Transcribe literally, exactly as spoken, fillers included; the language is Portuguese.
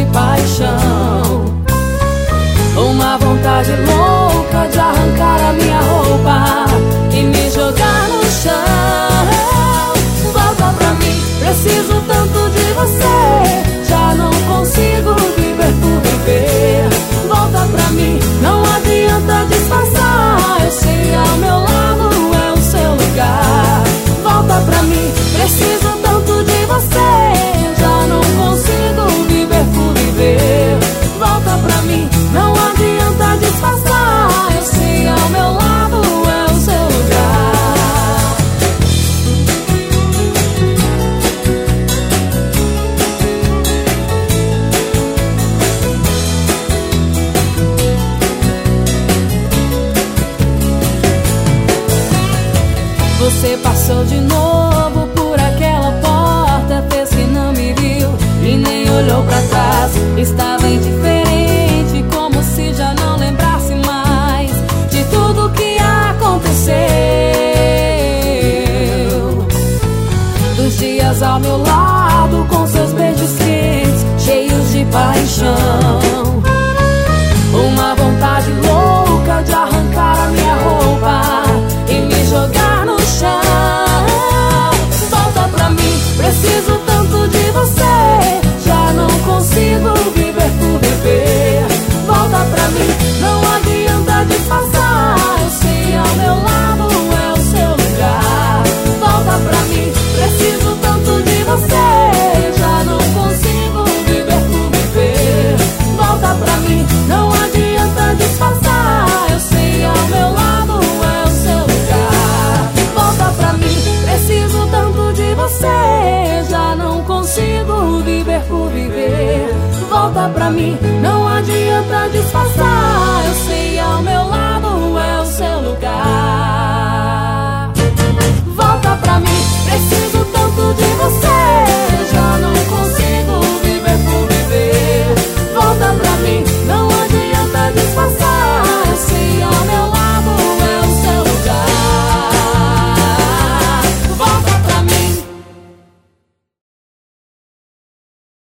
paixão. Uma vontade louca de arrancar a minha roupa e me jogar no chão. Volta pra mim, preciso tanto de você, já não consigo viver por viver. Volta pra mim, não adianta disfarçar, eu sei ao meu lado é o seu lugar. Volta pra mim, preciso tanto de você, já não consigo viver por viver. Volta pra mim, não adianta disfarçar, eu sei ao meu lado é o seu lugar. Você passou de novo por aquela porta, fez que não me viu e nem olhou pra trás. Estava indiferente, como se já não lembrasse mais de tudo que aconteceu. Dos dias ao meu lado, com seus beijos quentes, cheios de paixão. Uma vontade louca de arrancar a minha roupa e me jogar no chão. Volta pra mim, preciso tanto de você, já não consigo viver por viver. Volta pra mim, não adianta disfarçar, eu sei ao meu lado é o seu lugar. Volta pra mim, preciso tanto de você, já não consigo viver por viver. Volta pra mim, não adianta disfarçar, eu sei ao meu lado é o seu lugar. Volta pra mim, preciso tanto de você, já não consigo viver por viver. Volta pra mim, não adianta disfarçar, eu sei